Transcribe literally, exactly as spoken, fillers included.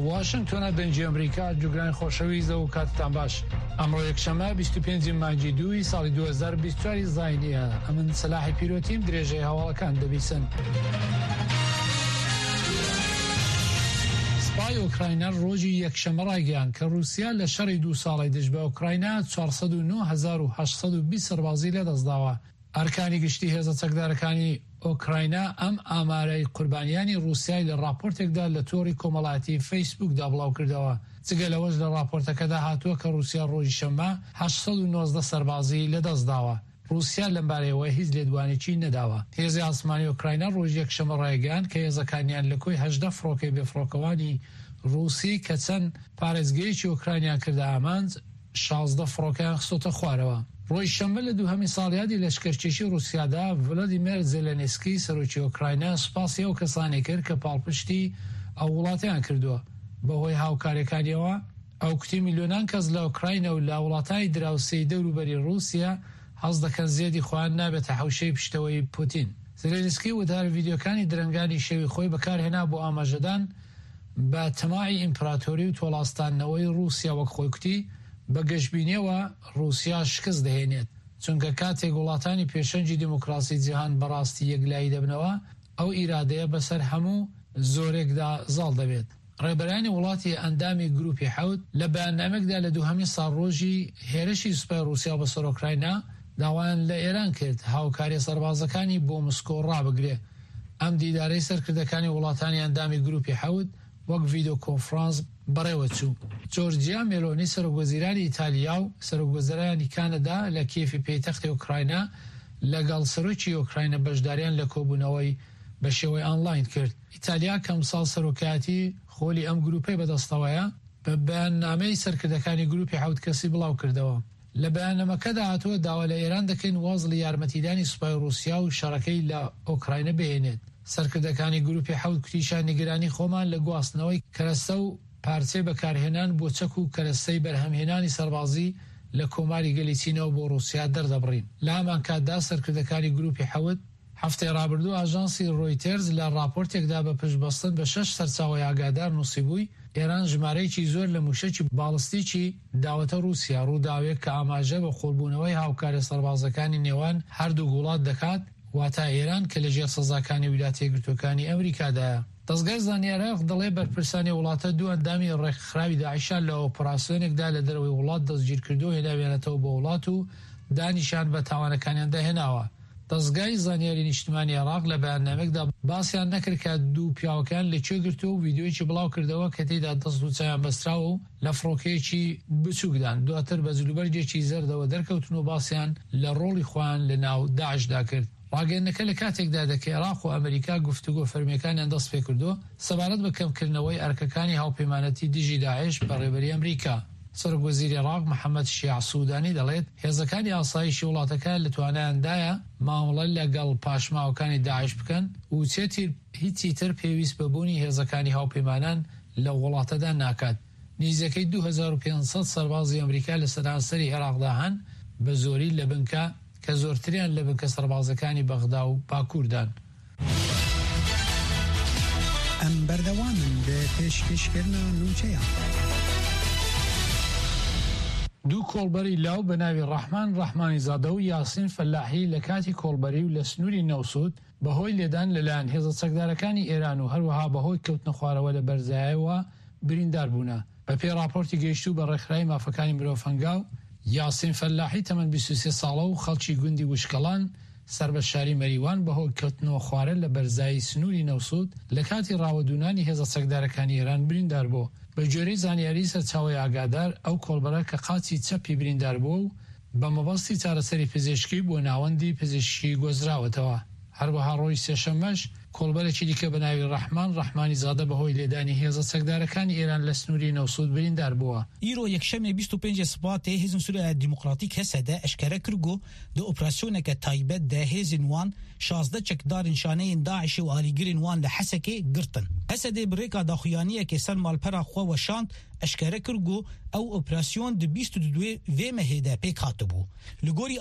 واشنگتن دنجی امریکا جوگران خوشویز و کاتتان باش امروز یکشنبه بیست و پنجم مانگی دوی سال دو هزار و بیست و چهار زاینیه امن صلاح پیروتیم درجه حوالکان دبیسن سپای اوکراینا روزی یکشنبه راگیان که روسیه لشری دو سالی دژ به اوکراینا چهارصد و نه هزار و هشتصد و بیست سربازی لدست داوا ارکانی گشتی هزار چکدارکانی اوکراینا ام آماره قربانیانی روسیای لراپورتێکدا لە تۆڕی کۆمەڵایەتی فیسبوکدا بڵاو کردەوە. جگە لەوەش لە راپۆرتەکەدا هاتووە کە رووسیا ڕۆژی شەممە هەشت سەد و نۆزدە سەربازی لەدەست داوە. رووسیا لەم بارەیەوە هیچ لێدوانێکی نەداوە. هێزی ئاسمانی ئوکراینە ڕۆژی یەکشەممە ڕایگەیاند کە هێزەکانیان لە کۆی هەژدە فڕۆکەی بێفڕۆکەوانی رووسی کە چەند پارێزگەیەکی ئوکراینیان کردە ئامانج شازدە فڕۆکەیان خستۆتە خوارەوە. روی شنبه لدوهمی سالیادی لشکرچێشی رووسیادا ڤلادیمیر زێلێنسکی سەرۆکی ئۆکراینە سوپاسی ئەو کەسانی کرد کە پاڵپشتی ئەو وڵاتیان کردووە. بەهۆی هاوکاریەکانیەوە ئەو کوتی میلیۆنان کەس لە ئۆکراینە و لە وڵاتانی دراوسێی دەوروبەری رووسیا هەست دەکەن زێدی خۆیان نابێتە حەوشەی پشتەوەی پوتین. زێلێنسکی وتار ڤیدیۆکانی درەنگانی شەوی خۆی بەکارهێنا بۆ ئاماژەدان بە تەماعی ئیمپراتۆری و تۆڵاستانەوەی رووسیا وەک خۆی کوتی بە گەشتبینیەوە رووسیا شکست دەهێنێت چونکە کاتێک وڵاتانی پێشەنجی دیموکراسی جیهان بەڕاستی یەکلایی دەبنەوە ئەو ئیرادەیە بەسەر هەموو زۆرێکدا زاڵ دەبێت. ڕێبەرانی وڵاتی ئەندامی گروپی حەوت لە بەیاننامێکدا لە دووهەمی ساڵڕۆژی هێرشی سوپای رووسیا بەسەر ئۆکراینە داوایان لە ئێران کرد هاوکاری سەربازەکانی بۆ مسکۆ ڕابگرێ. ئەم دیدارەی سەرکردەکانی وڵاتانی ئەندامی گروپی حەوت وەک ڤیدیۆ کۆنفرانس بەڕێوە چوو. جۆرجیا مێلۆنی سەرۆکوەزیرانی ئیتالیا و سەرۆکوەزیرانی کانەدا لە کێفی پەیتەختی ئوکراینە لەگەڵ سەرۆکی ئوکراینە بەشداریان لە کۆبوونەوەی بە شێوەی ئانلاین کرد. ئیتالیا کەم ساڵ سەرۆکایەتی خۆلی ئەم گروپەی بەدەستەوەیە بە بەیاننامەی سەرکردەکانی گروپی حەوت کەسی بڵاو کردەوە. لە بەیاننامەکەدا هاتووە داوا لە ئێران دەکەین واز لە یارمەتیدانی سوپای رووسیا و شەڕەکەی لە ئۆکراینە بهێنێت. سەرکردەکانی گروپی حەوت کوتیشان نیگەرانی خۆمان لە گواستنەوەی کەرەستە و پارچەی بەکارهێنان بۆ چەک و کەرەستەی بەرهەمهێنانی سەربازی لە کۆماری گەلیچینەوە بۆ رووسیا دەردەبڕین. لە هەمان کاتدا سەرکردەکانی گروپی حەوت هەفتەی ڕابردوو ئاژانسی ڕۆیتێرز لە راپۆرتێکدا بە پشتبەستن بە شەش سەرچاوەی ئاگادار نووسیبووی ئێران ژمارەیەکی زۆر لە موشەکی باڵستیکی داوەتە رووسیا ڕووداوێت کە ئاماژە بە خۆڵبوونەوەی هاوکاری سەربازەکانی نێوان هەردوو وڵات دەکات واتە ئێران کە لەژێر سەزاکانی ویلایەتە یەکگرتووەکانی ئەمریکادایە. دەستگای زانیاریەک دەڵێ بەرپرسانی وڵاتە دوو ئەندامی ڕێکخراوی داعیشان لە ئۆپراسیۆنێکدا لە دەرەوەی وڵات دەستگیرکردو و هێناوێنێتەوە بە وڵات و دانیشان بە تاوانەکانیان داهێناوە. دەستگای زانیاری نیشتیمانی عێراق لە بەیاننامێکدا باسییان نەکرد کە دوو پیاوەکان لەکوێ گرتووە و ڤیدیۆیەکی بڵاو کردەوە کە تێیدا دەست و چایان بەستراوە و لە فڕۆکەیەکی بچووکدان دواتر بە جلوبەرجێکی زەردەوە دەرکەوتن و باسییان لە ڕۆڵی خۆیان لە ناو داعشدا کرد. ڕاگەیەندەکە لە کاتێکدا دەکە عێراق و ئەمریکا گفتوگۆ فەرمیەکانیان دەست پێ کردووە سەبارەت بە کەمکردنەوەی ئەرکەکانی هاوپەیمانەتی دژی داعش بە ڕێبەری ئەمریکا. سەرۆکوەزیری عێراق محەممەد شیع سوودانی دەڵێت هێزەکانی ئاسایشی وڵاتەکە لە توانایاندایە مامەڵە لەگەڵ پاشماوەکانی داعش بکەن و چێتی هیچی تر پێویست بەبوونی هێزەکانی هاوپەیمانان لە وڵاتەدا ناکات. نزیکەی دوو هەزار و پێنج سەد سەربازی ئەمریکا لە سەرانسەری عێراقدا هەن بە زۆری لە بنکە کە زۆرتریان لە بنکە سەربازەکانی بەغدا و باکووردان. ئەم بەردەوامن بە پێشکەشکردنە نووچەیان. دوو کۆڵبەری لاو بە ناوی ڕەحمان ڕەحمانی زادە و یاسین فەلاحی لە کاتی کۆڵبەری و لە سنووری نەوسود بەهۆی لێدان لەلایەن هێزە چەکدارەکانی ئێران و هەروەها بەهۆی کەوتنە خوارەوە لە بەرزایەوە بریندار بوونە. بە پێی راپۆرتی گەیشتوو بە ڕێکخراوی مافەکانی مرۆڤ یاسین فەلاحی تەمەن بیست و سێ ساڵە و خەڵکی گوندی وشکەڵان سەر بە شاری مەریوان بەهۆی کەوتنەوە خوارە لە بەرزایی سنووری نەوسود لە کاتی ڕاوەدونانی هێزە چەکدارەکانی ئێران بریندار بوو. بە جۆرەی زانیاری سەرچاوەی ئاگادار ئەو کۆڵبەرە کە قاچی چەپی بریندار بوو و بە مەبەستی چارەسەری پزیشکی بۆ ناوەندی پزیشکی گۆزراوەتەوە. هەروەها ڕۆژی سێشەممەش کۆڵبەرێکی دیکە بە ناوی ڕەحمان ڕەحمانی زادە بەهۆی لێدانی هێزە چەکدارەکانی ئێران لە سنووری نەوسود بریندار بووە. ئیرۆ یەکشەمێ بیست و پێنج سپاتێ هێزن سووریا دیموکراتیک هەسەدە ئەشکەرە کردگۆ دە ئۆپراسیۆنێکە تایبەت دە هێزن وان شازدە چەکدارن شانەیەن داعش و ئالیگرن وان لە حەسەکێ گرتن. هەسەدێ بڕێکا داخویانیەکێ سەر مالپەرا خۆ وەشاند ئەشکەرە کردگۆ ئەو ئۆپراسیۆن دە بیست و دوێ vê mehêde pêk hatibû. Li gorî